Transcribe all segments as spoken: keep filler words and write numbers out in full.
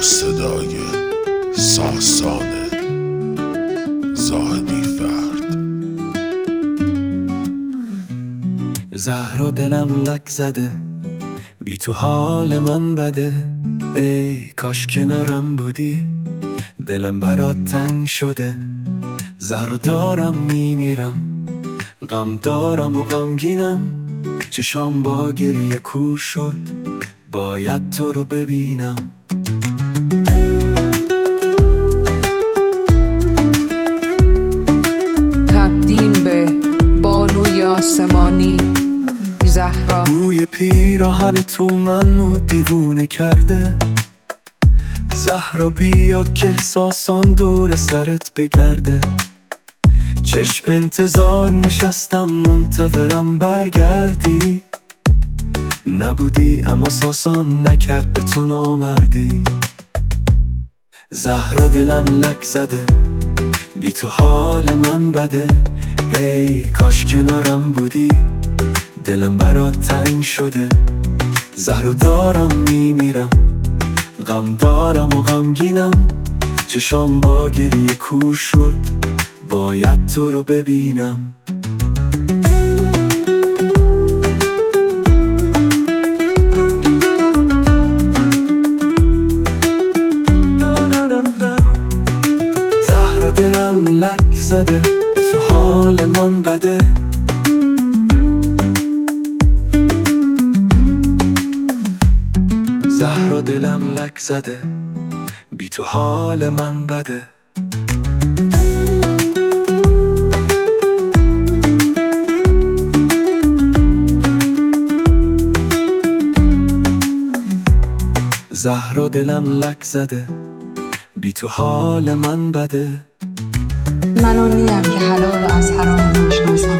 صدای ساسان زاهدی فرد. زهرا دلم لک زده، بی تو حال من بده. ای کاش کنارم بودی، دلم برات تنگ شده. زهرا دارم میمیرم، غم دارم و غمگینم. چشام با گریه کور شد، باید تو رو ببینم. تقدیم به بانوی آسمانی زهرا. بوی پیراهن تو منو دیوونه کرده. زهرا بیا که احساسان دور سرت بگرده. چشم انتظار نشستم منتظرم برگردی. نبودی اما ساسان نکرد به تو نامردی. زهرا دلم لک زده، بی تو حال من بده. ای کاش کنارم بودی، دلم برات تنگ شده. زهرا دارم میمیرم، غم دارم و غمگینم. چشام با گریه کور شد، باید تو رو ببینم. زهرا دلم لک زده، تو حال من بده. زهرا دلم لک زده، بی تو حال من بده. زهرا دلم لک زده، بی تو حال من بده. من اون نیم که حلال از حرام نشناسم.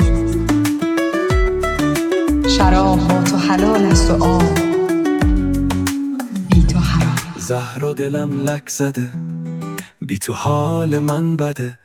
شراب با تو حلال است و آب بی تو حرام. زهرا دلم لک زده، بی تو حال من بده.